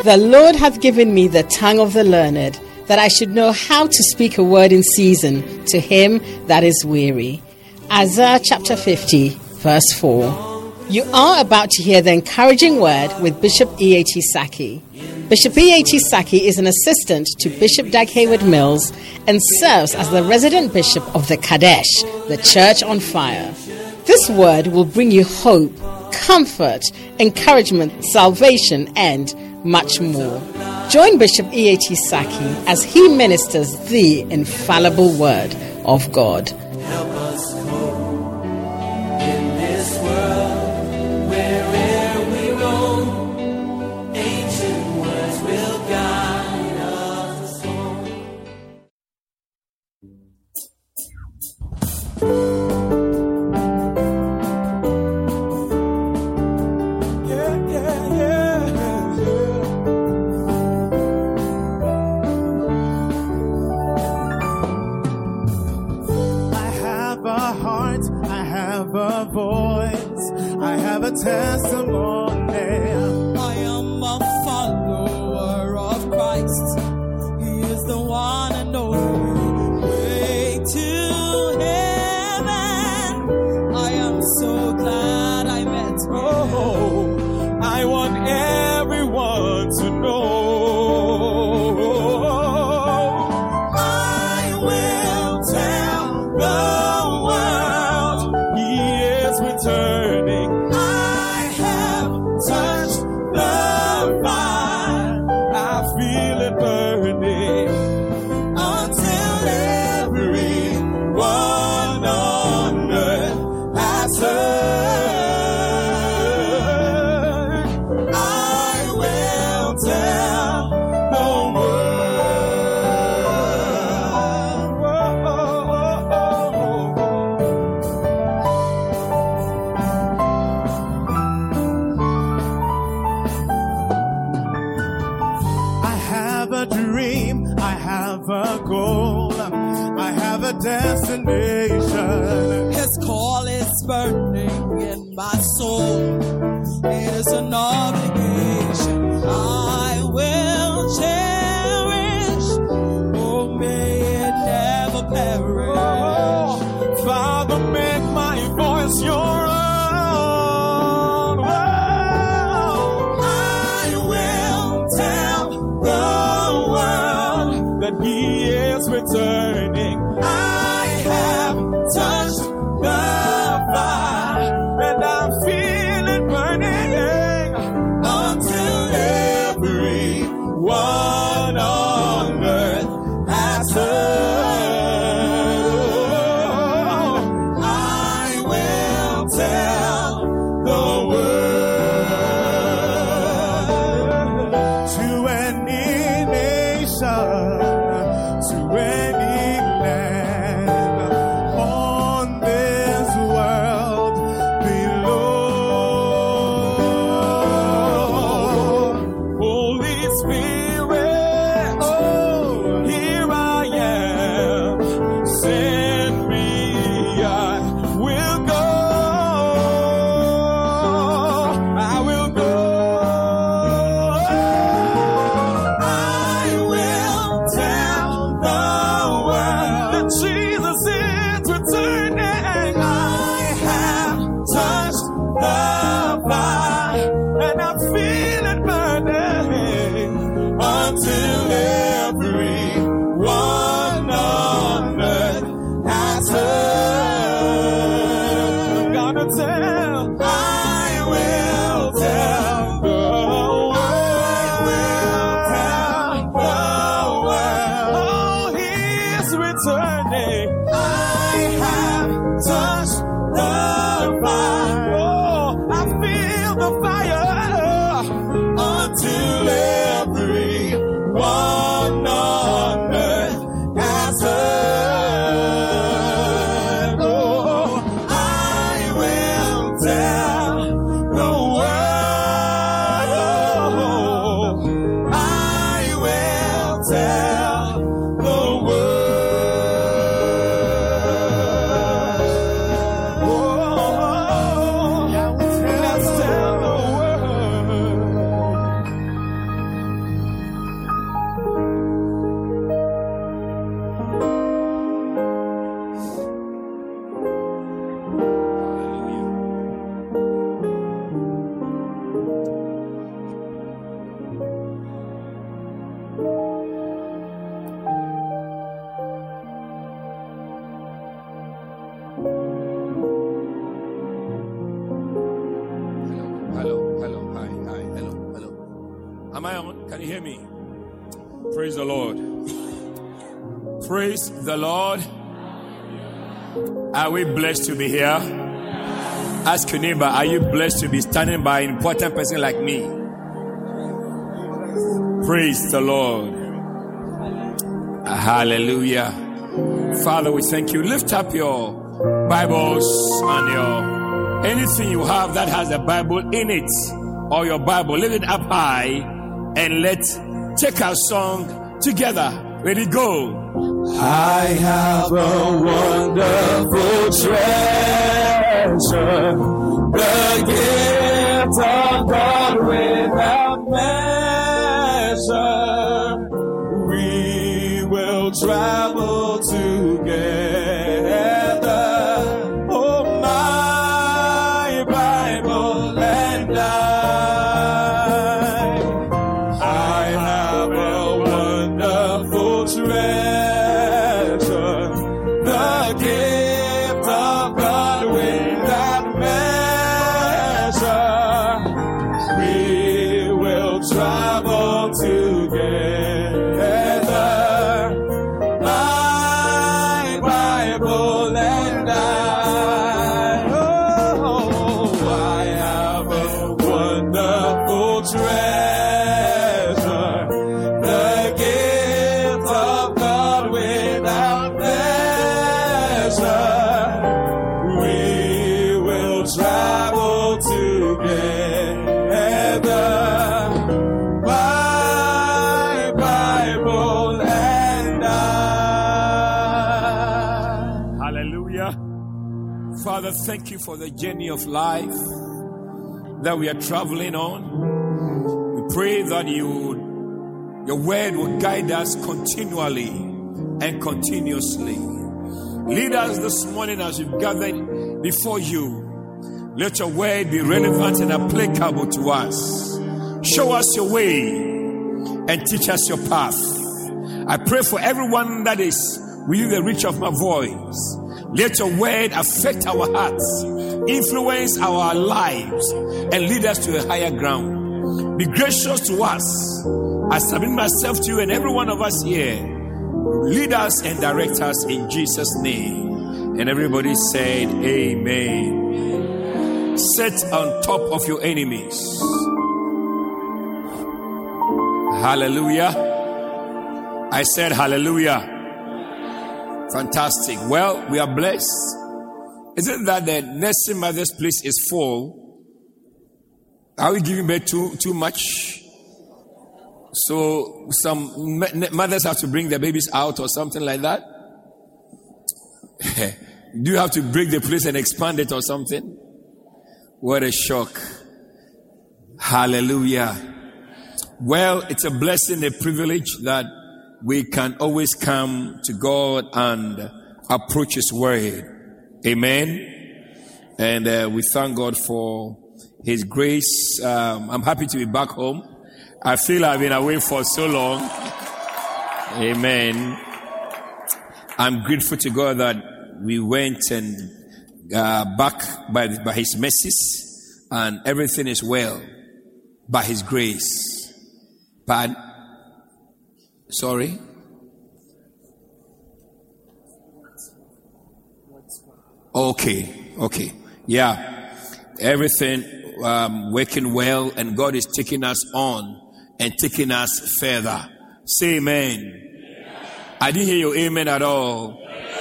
The Lord hath given me the tongue of the learned, that I should know how to speak a word in season to him that is weary. Isaiah chapter 50, verse 4. You are about to hear the encouraging word with Bishop E.A.T. Saki. Bishop E.A.T. Saki is an assistant to Bishop Dag Heward-Mills and serves as the resident bishop of the Kadesh, the Church on Fire. This word will bring you hope, comfort, encouragement, salvation, and much more. Join Bishop E.A.T. Saki as he ministers the infallible word of God. Help us cope in this world where'er we roam. Ancient words will guide us home. A voice, I have a testimony. I am a follower of Christ. He is the one and only way to heaven. I am so glad I met him. Oh, I want everyone to know. I will tell the world returning. I have touched the fire. I feel it burning until everyone on earth has heard. I will tell the world. A goal, I have a destination. His call is burning in my soul. It is an obligation I will cherish. Oh, may it never perish. Oh, Father, make my voice your own. Oh, I will tell the world that he is returning. I have touched the fire and I feel it burning until everyone on earth has heard. I will tell the world to any nation. Am I on? Can you hear me? Praise the Lord. Praise the Lord. Are we blessed to be here? Ask your neighbor, are you blessed to be standing by an important person like me? Praise the Lord. Hallelujah. Father, we thank you. Lift up your Bibles and your anything you have that has a Bible in it, or your Bible, lift it up high, and let's take our song together. Ready, go. I have a wonderful treasure, the gift of God without measure. We will travel together. Oh, my Bible and I have a wonderful treasure, the gift of God without measure. We will travel together, my Bible and I. Oh, I have a wonderful treasure, the gift of God without measure. We will travel together, my Bible and I. Hallelujah. Father, thank you for the journey of life that we are traveling on. We pray that your word will guide us continually and continuously. Lead us this morning as we've gathered before you. Let your word be relevant and applicable to us. Show us your way and teach us your path. I pray for everyone that is within the reach of my voice. Let your word affect our hearts, influence our lives, and lead us to a higher ground. Be gracious to us. I submit myself to you and every one of us here. Lead us and direct us in Jesus' name. And everybody said, amen. Sit on top of your enemies. Hallelujah. I said hallelujah. Fantastic. Well, we are blessed. Isn't that the nursing mother's place is full? Are we giving birth too much? So some mothers have to bring their babies out or something like that? Do you have to break the place and expand it or something? What a shock. Hallelujah. Well, it's a blessing, a privilege that we can always come to God and approach His Word. Amen. And we thank God for His grace. I'm happy to be back home. I feel I've been away for so long. Amen. I'm grateful to God that we went and back by His mercies, and everything is well by His grace. But sorry. Okay. Yeah. Everything working well, and God is taking us on and taking us further. Say amen. I didn't hear your amen at all.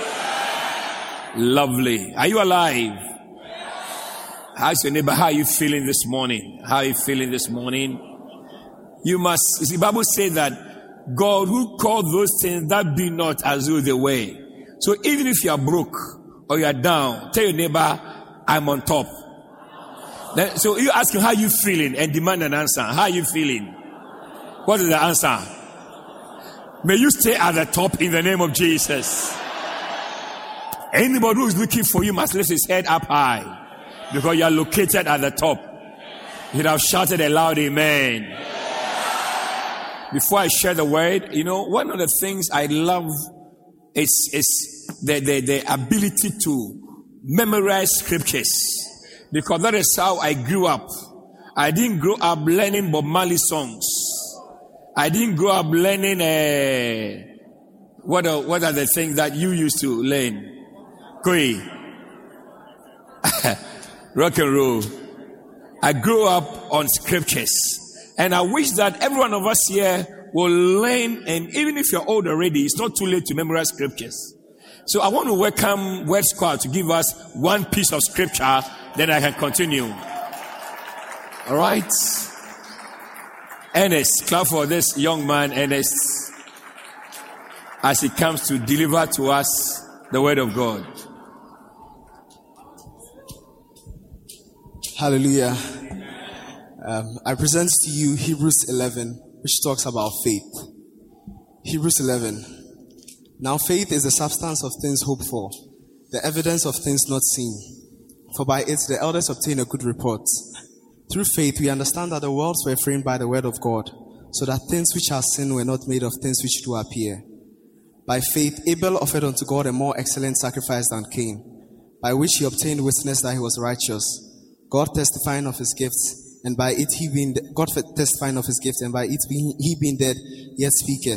Lovely. Are you alive? Ask your neighbor, how are you feeling this morning? How are you feeling this morning? You must, the Bible says that God who called those things that be not as though they were. So even if you are broke or you are down, tell your neighbor, I'm on top. Then, so you ask him, how are you feeling? And demand an answer. How are you feeling? What is the answer? May you stay at the top in the name of Jesus. Anybody who is looking for you must lift his head up high, because you are located at the top. You have shouted a loud amen. Before I share the word, one of the things I love is the ability to memorize scriptures, because that is how I grew up. I didn't grow up learning Bob Marley songs. I didn't grow up learning what are the things that you used to learn? Koi. Rock and roll. I grew up on scriptures. And I wish that every one of us here will learn, and even if you're old already, it's not too late to memorize scriptures. So I want to welcome Word Squad to give us one piece of scripture, then I can continue. All right. Ernest, clap for this young man, Ernest, as he comes to deliver to us the word of God. Hallelujah. I present to you Hebrews 11, which talks about faith. Hebrews 11. Now faith is the substance of things hoped for, the evidence of things not seen. For by it the elders obtained a good report. Through faith we understand that the worlds were framed by the word of God, so that things which are seen were not made of things which do appear. By faith Abel offered unto God a more excellent sacrifice than Cain, by which he obtained witness that he was righteous, God testifying of his gifts, and by it he being dead, yet speaketh.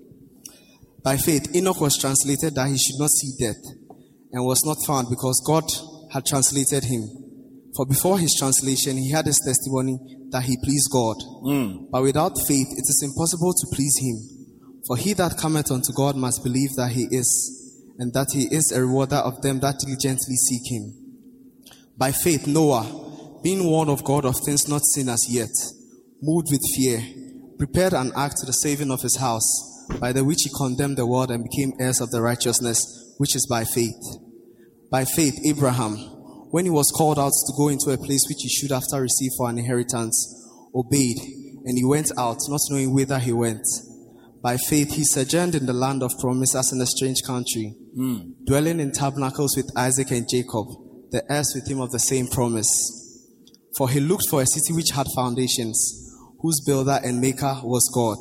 By faith Enoch was translated that he should not see death, and was not found because God had translated him. For before his translation he had his testimony that he pleased God. But without faith it is impossible to please him. For he that cometh unto God must believe that he is, and that he is a rewarder of them that diligently seek him. By faith Noah, being warned of God of things not seen as yet, moved with fear, prepared an ark to the saving of his house, by the which he condemned the world and became heirs of the righteousness which is by faith. By faith Abraham, when he was called out to go into a place which he should after receive for an inheritance, obeyed, and he went out, not knowing whither he went. By faith he sojourned in the land of promise as in a strange country, dwelling in tabernacles with Isaac and Jacob, the heirs with him of the same promise. For he looked for a city which had foundations, whose builder and maker was God.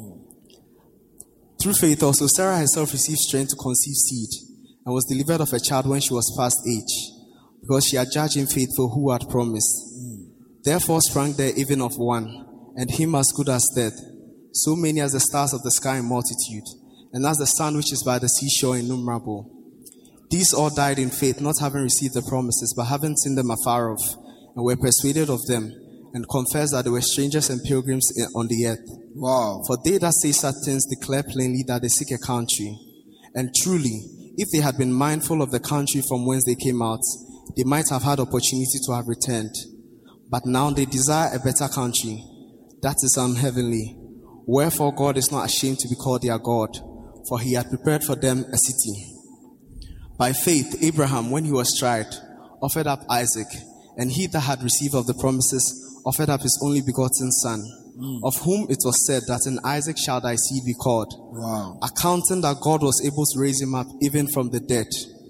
Through faith also Sarah herself received strength to conceive seed, and was delivered of a child when she was past age, because she had judged him faithful who had promised. Therefore sprang there even of one, and him as good as dead, so many as the stars of the sky in multitude, and as the sun which is by the seashore innumerable. These all died in faith, not having received the promises, but having seen them afar off, and were persuaded of them, and confessed that they were strangers and pilgrims on the earth. Wow. For they that say such things declare plainly that they seek a country. And truly, if they had been mindful of the country from whence they came out, they might have had opportunity to have returned. But now they desire a better country, that is heavenly. Wherefore God is not ashamed to be called their God, for he had prepared for them a city. By faith Abraham, when he was tried, offered up Isaac, and he that had received of the promises offered up his only begotten son, of whom it was said that in Isaac shall thy seed be called, accounting that God was able to raise him up even from the dead,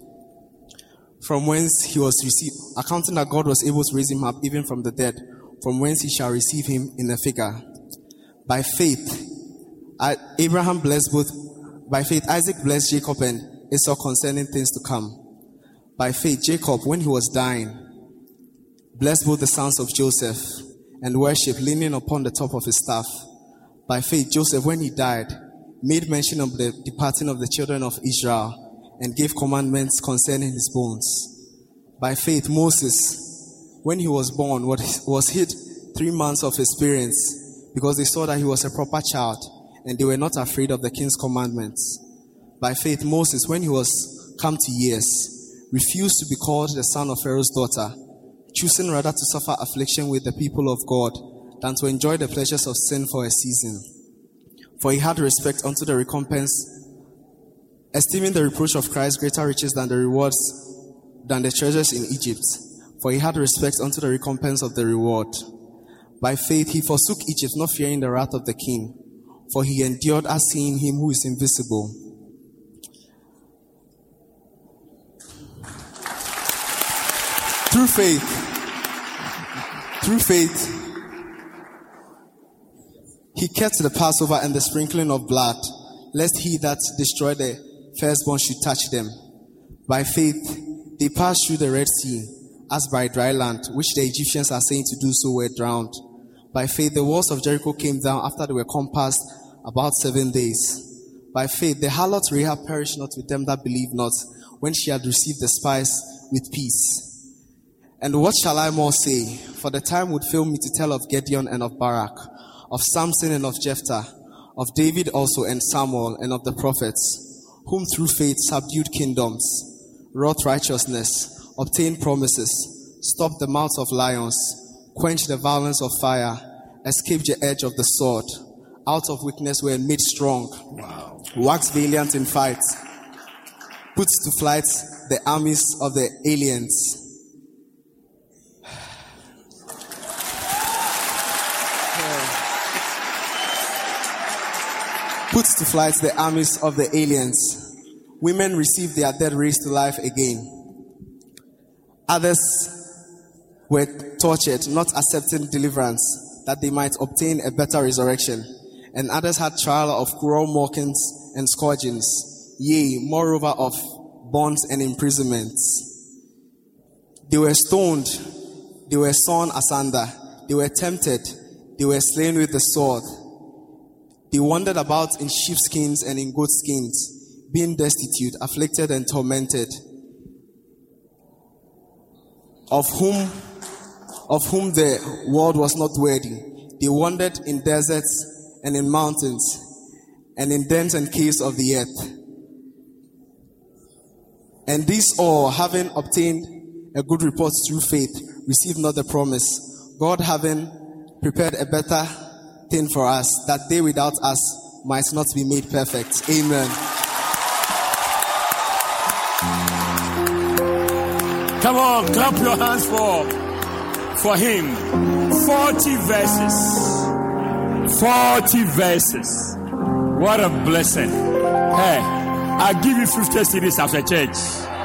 from whence he was received, accounting that God was able to raise him up even from the dead, from whence he shall receive him in a figure. By faith Abraham blessed both. By faith Isaac blessed Jacob and Esau concerning things to come. By faith Jacob, when he was dying, blessed both the sons of Joseph, and worshipped, leaning upon the top of his staff. By faith Joseph, when he died, made mention of the departing of the children of Israel, and gave commandments concerning his bones. By faith Moses, when he was born, was hid 3 months of his parents, because they saw that he was a proper child, and they were not afraid of the king's commandments. By faith Moses, when he was come to years, refused to be called the son of Pharaoh's daughter, choosing rather to suffer affliction with the people of God than to enjoy the pleasures of sin for a season. For he had respect unto the recompense, esteeming the reproach of Christ greater riches than the rewards, than the treasures in Egypt. For he had respect unto the recompense of the reward. By faith he forsook Egypt, not fearing the wrath of the king, for he endured as seeing him who is invisible. Through faith, he kept the Passover and the sprinkling of blood, lest he that destroyed the firstborn should touch them. By faith, they passed through the Red Sea, as by dry land, which the Egyptians are saying to do so were drowned. By faith, the walls of Jericho came down after they were compassed about 7 days. By faith, the harlot Rahab perished not with them that believed not, when she had received the spies with peace. And what shall I more say? For the time would fail me to tell of Gideon and of Barak, of Samson and of Jephthah, of David also and Samuel, and of the prophets, whom through faith subdued kingdoms, wrought righteousness, obtained promises, stopped the mouths of lions, quenched the violence of fire, escaped the edge of the sword, out of weakness were made strong, waxed valiant in fight, put to flight the armies of the aliens. Put to flight the armies of the aliens. Women received their dead raised to life again. Others were tortured, not accepting deliverance, that they might obtain a better resurrection. And others had trial of cruel mockings and scourgings, yea, moreover of bonds and imprisonments. They were stoned, they were sawn asunder, they were tempted, they were slain with the sword. They wandered about in sheepskins and in goatskins, being destitute, afflicted, and tormented. Of whom the world was not worthy. They wandered in deserts and in mountains, and in dens and caves of the earth. And these all, having obtained a good report through faith, received not the promise, God having prepared a better thing for us, that they without us might not be made perfect. Amen. Come on, clap your hands for him. 40 verses. 40 verses. What a blessing. Hey, I'll give you 50 CDs after church.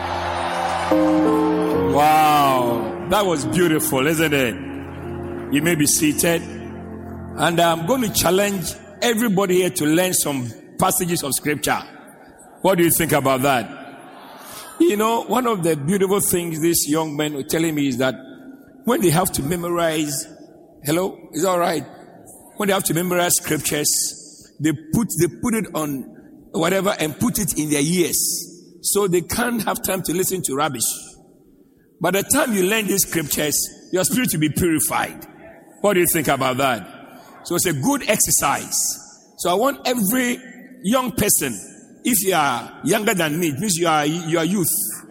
Wow. That was beautiful, isn't it? You may be seated. And I'm going to challenge everybody here to learn some passages of scripture. What do you think about that? You know, one of the beautiful things these young men were telling me is that when they have to memorize, hello, is that all right? When they have to memorize scriptures, they put it on whatever and put it in their ears, so they can't have time to listen to rubbish. By the time you learn these scriptures, your spirit will be purified. What do you think about that? So it's a good exercise. So I want every young person, if you are younger than me, it means you are youth.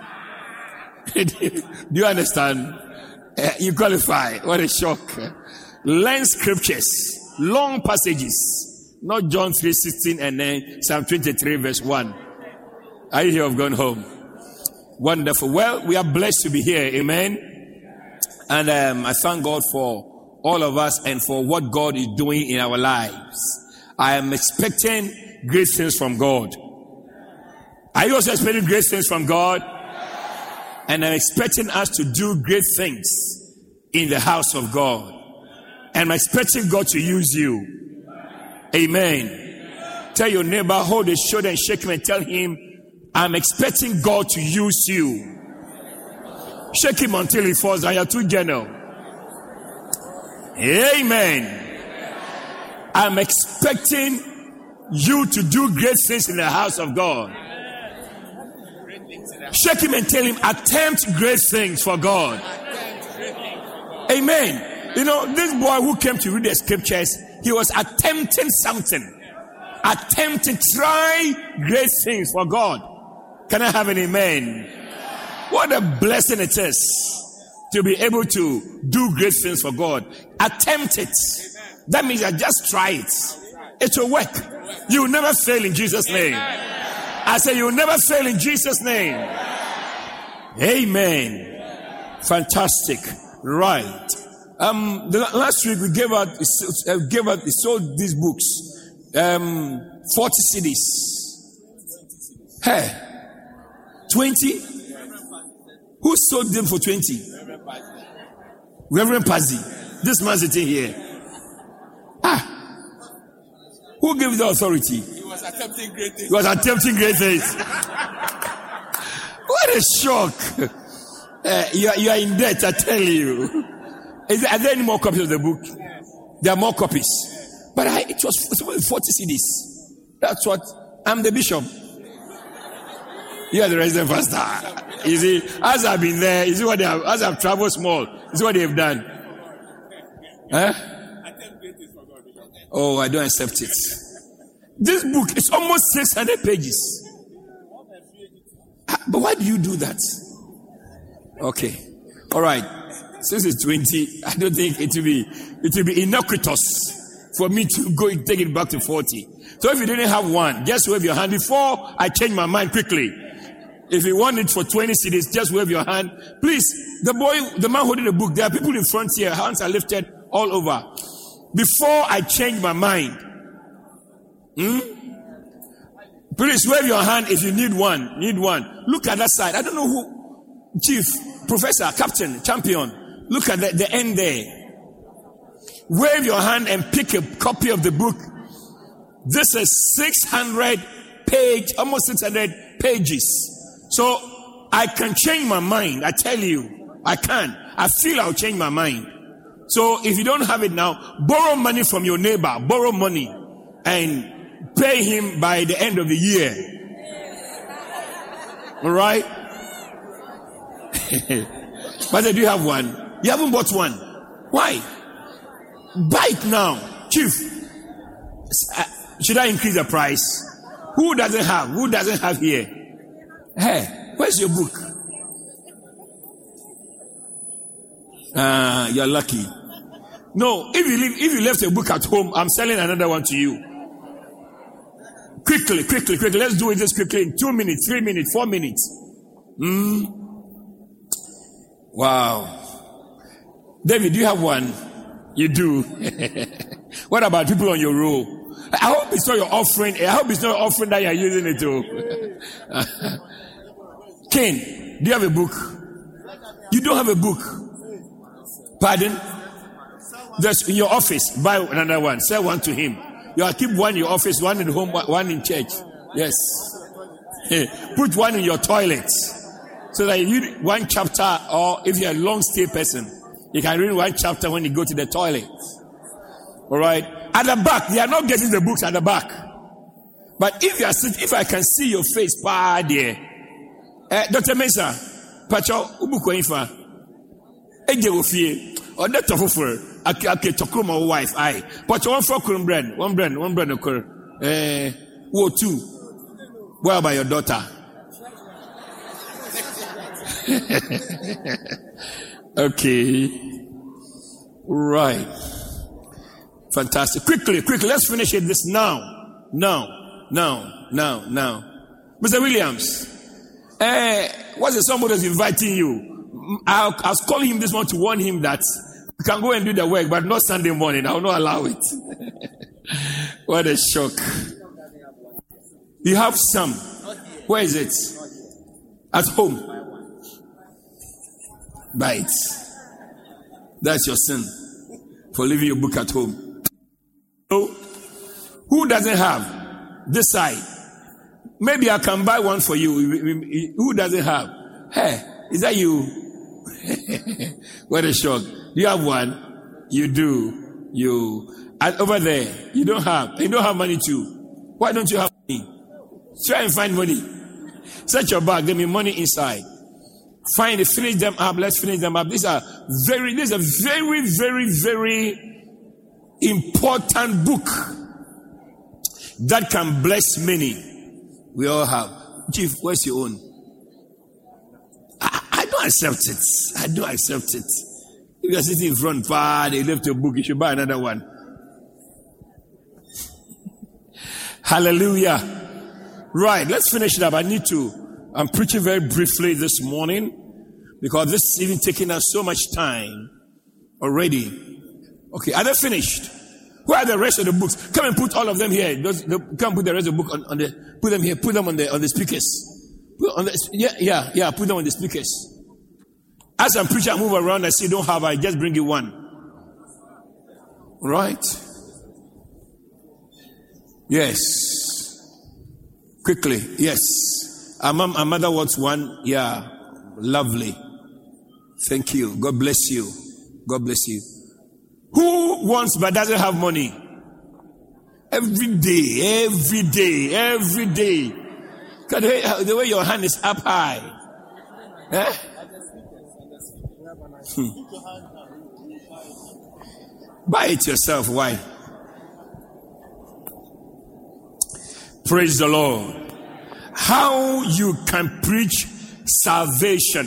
Do you understand? You qualify. What a shock. Learn scriptures, long passages, not John 3:16 and then Psalm 23 verse 1. Are you here? Have gone home? Wonderful. Well, we are blessed to be here. Amen. And I thank God for all of us and for what God is doing in our lives. I am expecting great things from God. Are you also expecting great things from God? And I'm expecting us to do great things in the house of God. And I'm expecting God to use you. Amen. Tell your neighbor, hold his shoulder and shake him and tell him, I'm expecting God to use you. Shake him until he falls down. You're too gentle. Amen. I'm expecting you to do great things in the house of God. Shake him and tell him, attempt great things for God. Amen. You know, this boy who came to read the scriptures, he was attempting something. Try great things for God. Can I have an amen? What a blessing it is to be able to do great things for God. Attempt it. That means that just try it. It will work. You will never fail in Jesus' name. I say you will never fail in Jesus' name. Amen. Fantastic. Right. Last week we gave out, sold these books. 40 CDs. Hey. 20? Who sold them for 20? Reverend Pazzi. This man sitting here. Who gave the authority? He was attempting great things. What a shock. You are in debt, I tell you. Are there any more copies of the book? There are more copies. But it was 40 CDs. That's what, I'm the bishop. You are the resident pastor. You see, as I've been there, you see what they have, as I've traveled small, you see what they have done. Huh? Oh, I don't accept it. This book is almost 600 pages. But why do you do that? Okay. All right. Since it's 20, I don't think it will be inocuous for me to go and take it back to 40. So if you didn't have one, just wave your hand. Before I change my mind quickly, if you want it for 20 CDs, just wave your hand. Please, the man holding the book, there are people in front here, hands are lifted all over. Before I change my mind, please wave your hand if you need one. Look at that side. I don't know who, chief, professor, captain, champion. Look at the end there. Wave your hand and pick a copy of the book. This is 600 almost 600 pages. So I can change my mind. I tell you, I can. I feel I'll change my mind. So if you don't have it now, borrow money from your neighbor. Borrow money and pay him by the end of the year. All right? But do you have one? You haven't bought one. Why? Buy it now. Chief, should I increase the price? Who doesn't have? Who doesn't have here? Hey, where's your book? You're lucky. No, if you left a book at home, I'm selling another one to you. Quickly. Let's do it just quickly in 2 minutes, 3 minutes, 4 minutes. Wow. David, do you have one? You do. What about people on your row? I hope it's not your offering. I hope it's not your offering that you're using it to. Ken, do you have a book? You don't have a book. Pardon? Just in your office, buy another one. Sell one to him. You keep one in your office, one in home, one in church. Yes. Put one in your toilet. So that you read one chapter, or if you're a long stay person, you can read one chapter when you go to the toilet. Alright? At the back, they are not getting the books at the back. But if I can see your face, there. Dr. Mensah, Pacho, Ubuko Infa, Eje Wofie, or that Tofufer, Ake Tokroma wife, I. Pacho, one bread, occur. Wo two. What about your daughter? Okay. Right. Fantastic. Quickly, let's finish it this now. Mr. Williams, what's the somebody that's inviting you? I was calling him this morning to warn him that you can go and do the work, but not Sunday morning. I will not allow it. What a shock. You have some. Where is it? At home. Buy it. That's your sin for leaving your book at home. So, who doesn't have this side? Maybe I can buy one for you. Who doesn't have? Hey, is that you? What a shock. You have one? You do. And over there, you don't have. You don't have money too. Why don't you have money? Try and find money. Search your bag. Give me money inside. Find it. Finish them up. Let's finish them up. This is a very, very important book that can bless many. We all have. Chief, where's your own? I don't accept it. I don't accept it. If you're sitting in front, they left your book, you should buy another one. Hallelujah. Right, let's finish it up. I'm preaching very briefly this morning because this is even taking us so much time already. Okay, are they finished? Where are the rest of the books? Come and put all of them here. Come put the rest of the book on the. Put them here. Put them on the speakers. Put them on the speakers. As I'm preaching, I move around. I see you don't have. I just bring you one. Right? Yes. Quickly. Yes. Our mother wants one. Yeah. Lovely. Thank you. God bless you. God bless you. Who wants but doesn't have money? Every day. The way your hand is up high. Eh? Buy it yourself. Why? Praise the Lord. How you can preach salvation.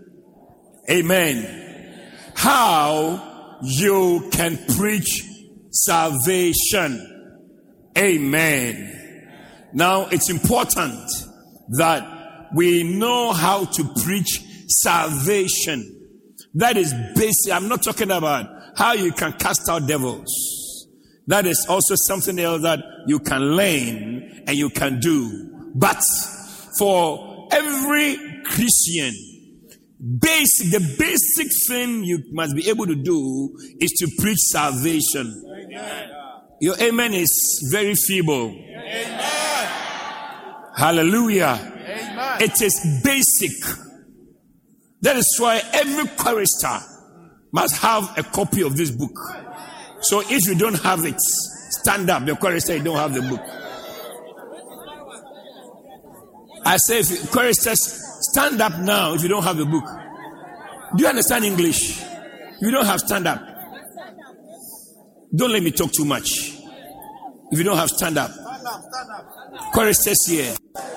Amen. How you can preach salvation. Amen. Now it's important that we know how to preach salvation. That is basic. I'm not talking about how you can cast out devils. That is also something else that you can learn and you can do. But for every Christian, the basic thing you must be able to do is to preach salvation. Amen. Your amen is very feeble. Amen. Hallelujah. Amen. It is basic. That is why every chorister must have a copy of this book. So if you don't have it, stand up. The chorister, you don't have the book. I say, if choristers, stand up now if you don't have the book. Do you understand English? You don't have stand up. Don't let me talk too much. If you don't have stand up. Choristers here.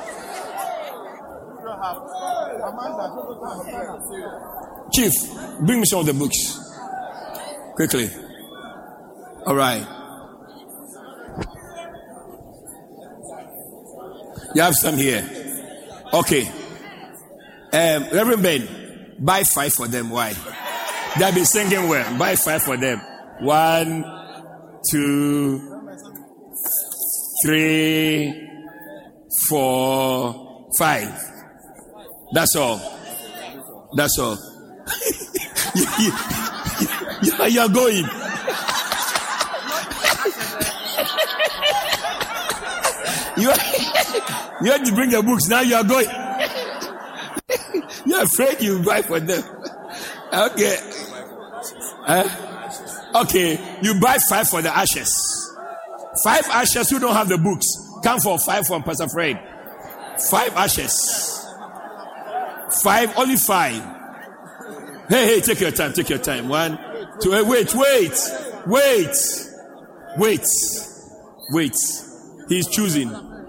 Chief, bring me some of the books. Quickly. All right. You have some here. Okay. Reverend Ben, buy 5 for them. Why? They've been singing well. Buy 5 for them. 1, 2, 3, 4, 5. That's all. That's all. You're going. You have to bring the books. Now you are going. You're afraid you buy for them. Okay. Okay. You buy 5 for the ashes. 5 ashes who don't have the books. Come for 5 from Pastor Fred. 5 ashes. 5, only 5. Hey, take your time. Take your time. 1, 2. Wait. He's choosing.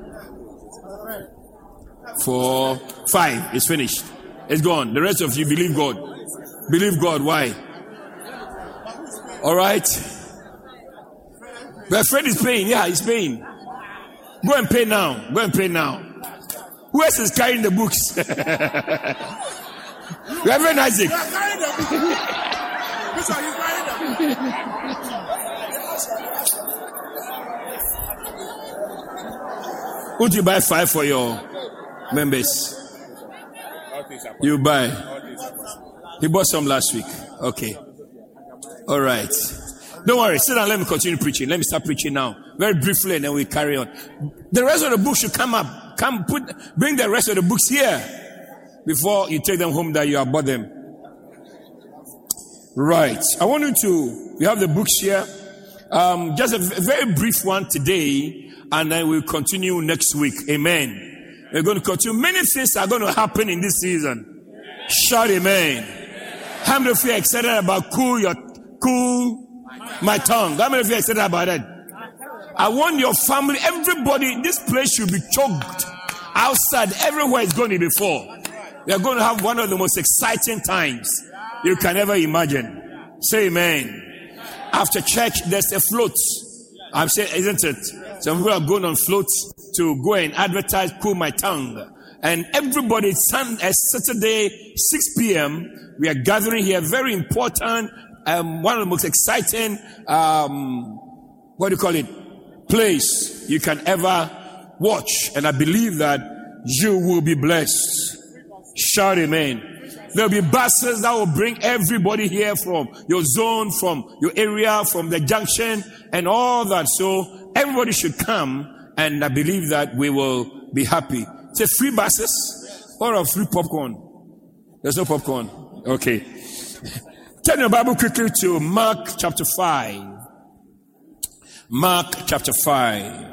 4, 5. It's finished. It's gone. The rest of you believe God. Believe God. Why? All right. My friend is paying. Yeah, he's paying. Go and pay now. Go and pay now. Who else is carrying the books? Reverend Isaac. You are carrying the books. Which are you carrying them? Would you buy 5 for your members? You buy. He bought some last week. Okay. All right. Don't worry. Sit down. Let me continue preaching. Let me start preaching now. Very briefly, and then we carry on. The rest of the books should come up. Bring the rest of the books here before you take them home that you have bought them. Right. I want you have the books here. Just a very brief one today, and then we'll continue next week. Amen. We're going to continue. Many things are going to happen in this season. Shout amen. How many of you are excited about cool my tongue? How many of you are excited about that? I want your family, everybody, this place should be choked outside. Everywhere is going to be full. We are going to have one of the most exciting times you can ever imagine. Say amen. After church, there's a float. I'm saying, isn't it? Some people are going on floats to go and advertise Cool My Tongue. And everybody, Saturday, 6 p.m., we are gathering here. Very important, one of the most exciting, place you can ever watch. And I believe that you will be blessed. Shout amen. There'll be buses that will bring everybody here from your zone, from your area, from the junction, and all that. So everybody should come, and I believe that we will be happy. Say free buses or a free popcorn. There's no popcorn. Okay. Turn your Bible quickly to Mark chapter 5. Mark chapter 5.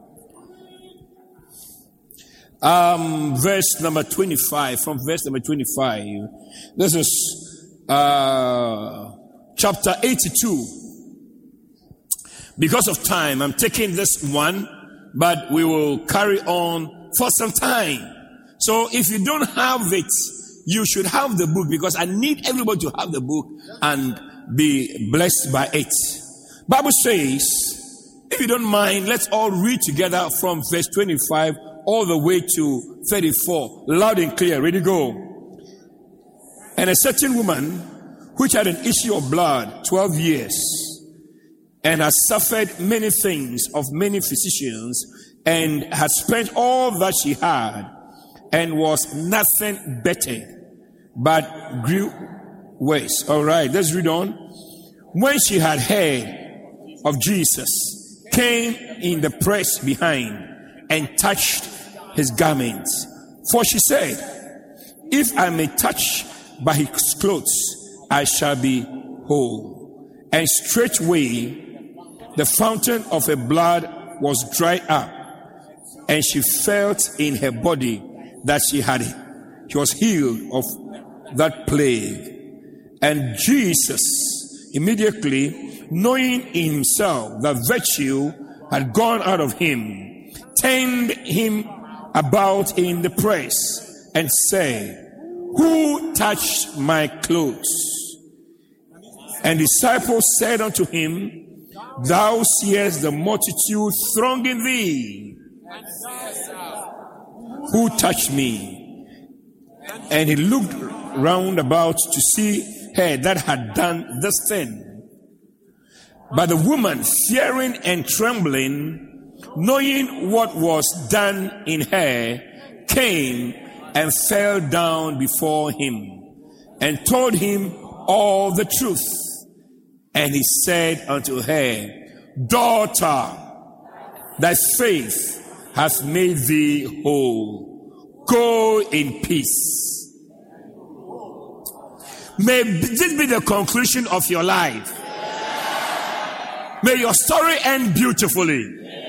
Verse number 25. From verse number 25. This is chapter 82. Because of time, I'm taking this one, but we will carry on for some time. So if you don't have it, you should have the book, because I need everybody to have the book and be blessed by it. Bible says, if you don't mind, let's all read together from verse 25 all the way to 34. Loud and clear. Ready, go. And a certain woman, which had an issue of blood 12 years, and has suffered many things of many physicians, and had spent all that she had, and was nothing better, but grew worse. All right, let's read on. When she had heard of Jesus, came in the press behind, and touched his garments. For she said, if I may touch by his clothes, I shall be whole. And straightway the fountain of her blood was dried up, and she felt in her body that she was healed of that plague. And Jesus, immediately knowing in himself that virtue had gone out of him, turned him about in the press and said, who touched my clothes? And disciples said unto him, thou seest the multitude thronging thee. Who touched me? And he looked round about to see her that had done this thing. But the woman, fearing and trembling, knowing what was done in her, came and fell down before him, and told him all the truth. And he said unto her, daughter, thy faith hath made thee whole. Go in peace. May this be the conclusion of your life. May your story end beautifully.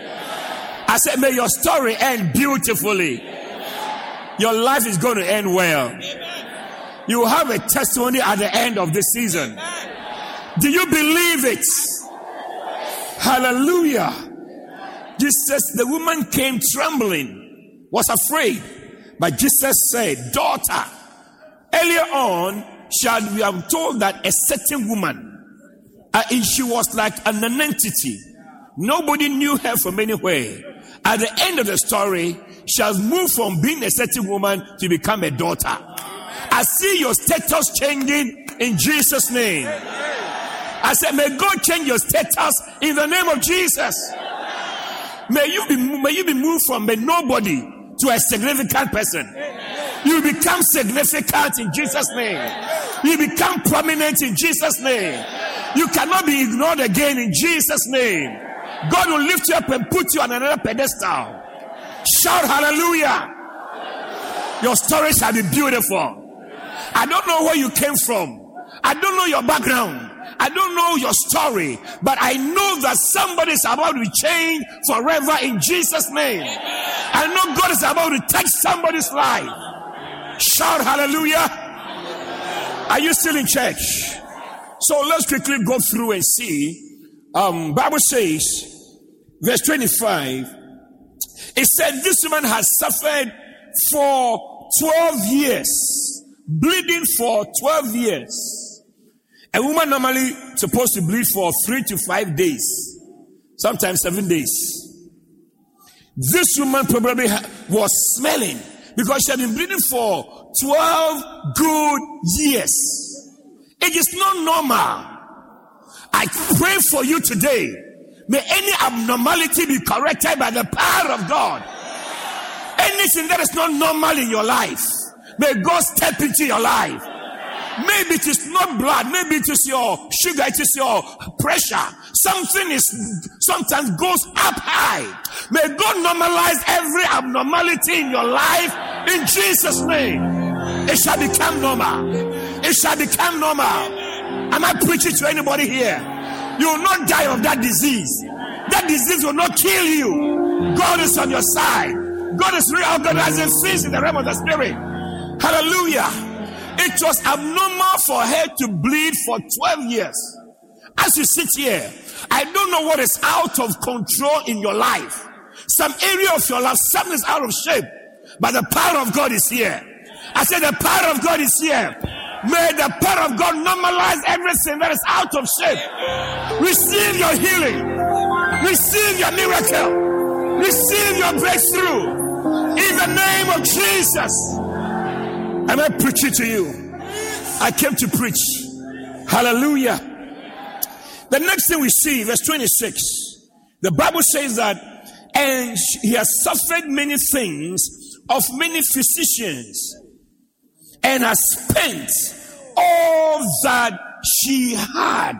I said, may your story end beautifully. Your life is going to end well. You will have a testimony at the end of this season. Do you believe it? Hallelujah. Jesus, the woman came trembling, was afraid. But Jesus said, daughter, earlier on, we have told that a certain woman, she was like an entity. Nobody knew her from anywhere. At the end of the story, she has moved from being a certain woman to become a daughter. I see your status changing in Jesus' name. I said, may God change your status in the name of Jesus. May you be moved from a nobody to a significant person. You become significant in Jesus' name. You become prominent in Jesus' name. You cannot be ignored again in Jesus' name. God will lift you up and put you on another pedestal. Shout hallelujah. Your story shall be beautiful. I don't know where you came from. I don't know your background. I don't know your story, but I know that somebody is about to be changed forever in Jesus' name. I know God is about to touch somebody's life. Shout hallelujah. Are you still in church? So let's quickly go through and see. Bible says, verse 25, it said this woman has suffered for 12 years, bleeding for 12 years. A woman normally supposed to bleed for 3 to 5 days, sometimes 7 days. This woman probably was smelling because she had been bleeding for 12 good years. It is not normal. I pray for you today. May any abnormality be corrected by the power of God. Anything that is not normal in your life, may God step into your life. Maybe it is not blood, maybe it is your sugar, it is your pressure. Something is sometimes goes up high. May God normalize every abnormality in your life in Jesus' name. It shall become normal. It shall become normal. Am I preaching to anybody here? You will not die of that disease. That disease will not kill you. God is on your side. God is reorganizing things in the realm of the spirit. Hallelujah. It was abnormal for her to bleed for 12 years. As you sit here, I don't know what is out of control in your life. Some area of your life, something is out of shape. But the power of God is here. I said the power of God is here. May the power of God normalize everything that is out of shape. Receive your healing. Receive your miracle. Receive your breakthrough. In the name of Jesus. Am I preaching to you? I came to preach. Hallelujah. The next thing we see, verse 26. The Bible says that, and he has suffered many things of many physicians, and has spent all that she had,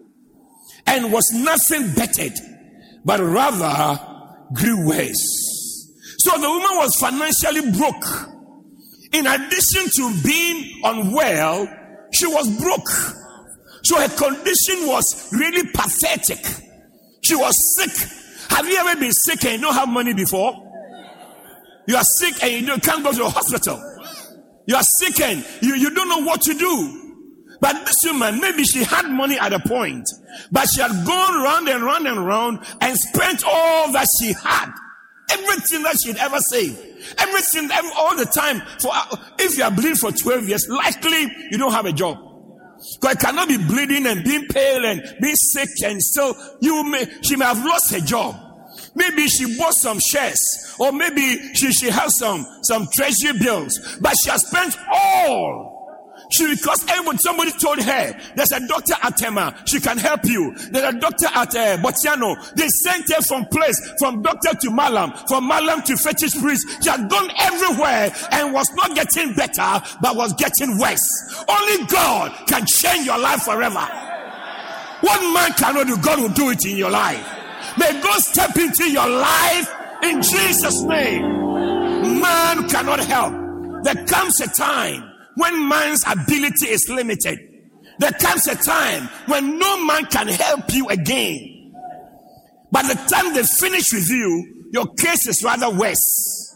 and was nothing bettered, but rather grew worse. So the woman was financially broke. In addition to being unwell, she was broke. So her condition was really pathetic. She was sick. Have you ever been sick and you don't have money before? You are sick and you can't go to the hospital. You are sick and you don't know what to do. But this woman, maybe she had money at a point, but she had gone round and round and round and spent all that she had. Everything that she'd ever saved. Everything, all the time. If you are bleeding for 12 years, likely you don't have a job. Because you cannot be bleeding and being pale and being sick and still, she may have lost her job. Maybe she bought some shares, or maybe she has some treasury bills, but she has spent all. Because somebody told her, there's a doctor at Tema, she can help you. There's a doctor at Botiano. They sent her from doctor to Malam, from Malam to fetish priest. She had gone everywhere and was not getting better, but was getting worse. Only God can change your life forever. What man cannot do, God will do it in your life. May God step into your life in Jesus' name. Man cannot help. There comes a time when man's ability is limited. There comes a time when no man can help you again. By the time they finish with you, your case is rather worse.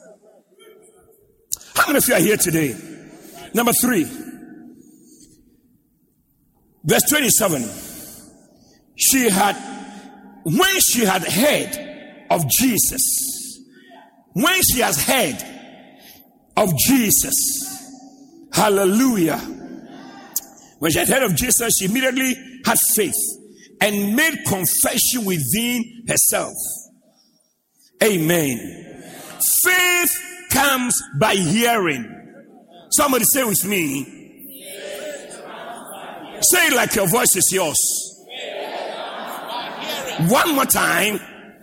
How many of you are here today? Number 3. Verse 27. When she had heard of Jesus, when she has heard of Jesus, hallelujah. When she had heard of Jesus, she immediately had faith and made confession within herself. Amen. Faith comes by hearing. Somebody say with me. Say it like your voice is yours. One more time.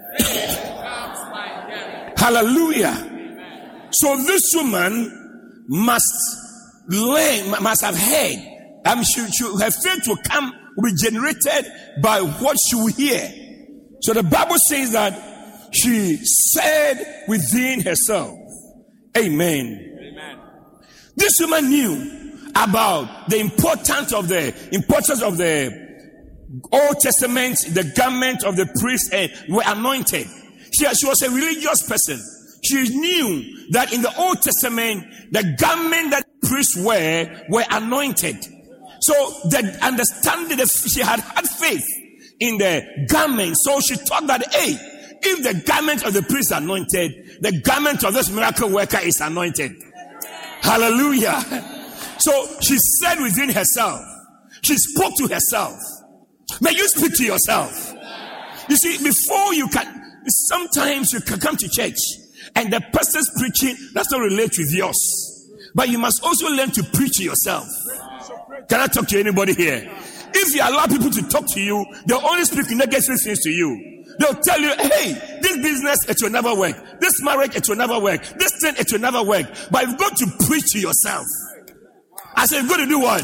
Hallelujah. So this woman must have heard. Her faith will be generated by what she will hear. So the Bible says that she said within herself, Amen. This woman knew about the importance of the Old Testament. The garment of the priest were anointed. She was a religious person. She knew that in the Old Testament, the garment that priests were anointed. So the understanding that she had faith in the garment. So she thought that, hey, if the garment of the priest is anointed, the garment of this miracle worker is anointed. Hallelujah. So she said within herself, she spoke to herself. May you speak to yourself. You see, before you can, sometimes you can come to church and the person's preaching does not relate with yours. But you must also learn to preach to yourself. Can I talk to anybody here? If you allow people to talk to you, they'll only speak negative things to you. They'll tell you, hey, this business, it will never work. This marriage, it will never work. This thing, it will never work. But you've got to preach to yourself. I said, you've got to do what?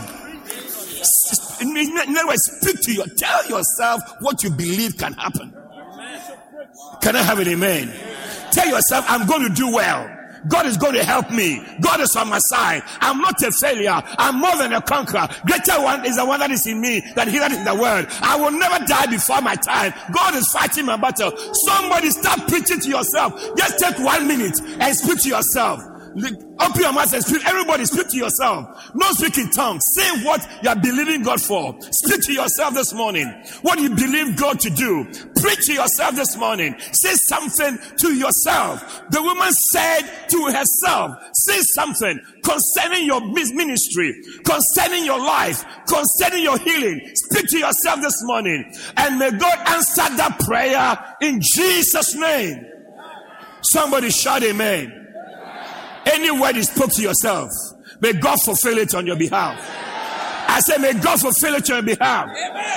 In other words, tell yourself what you believe can happen. Can I have an amen? Tell yourself, I'm going to do well. God is going to help me. God is on my side. I'm not a failure. I'm more than a conqueror. Greater one is the one that is in me than he that is in the world. I will never die before my time. God is fighting my battle. Somebody start preaching to yourself. Just take 1 minute and speak to yourself. Open your mouth and speak. Everybody speak to yourself. No speak in tongues. Say what you are believing God for. Speak to yourself this morning. What you believe God to do. Preach to yourself this morning. Say something to yourself. The woman said to herself, say something concerning your ministry, concerning your life, concerning your healing. Speak to yourself this morning. And may God answer that prayer in Jesus' name. Somebody shout amen. Any word you spoke to yourself, may God fulfill it on your behalf. I say, may God fulfill it on your behalf.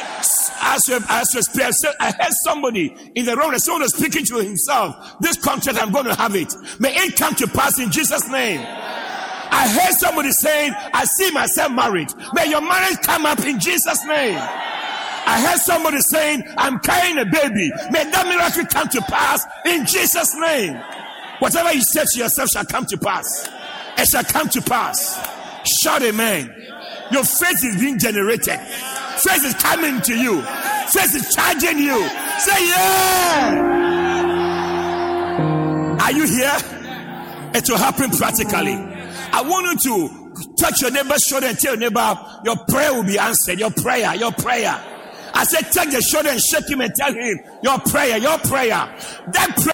I heard somebody in the room, someone was speaking to himself. This contract, I'm going to have it. May it come to pass in Jesus' name. I heard somebody saying, I see myself married. May your marriage come up in Jesus' name. I heard somebody saying, I'm carrying a baby. May that miracle come to pass in Jesus' name. Whatever you say to yourself shall come to pass. It shall come to pass. Shout amen. Your faith is being generated. Faith is coming to you. Faith is charging you. Say yeah. Are you here? It will happen practically. I want you to touch your neighbor's shoulder and tell your neighbor, your prayer will be answered. Your prayer. I said, touch the shoulder and shake him and tell him, your prayer. That prayer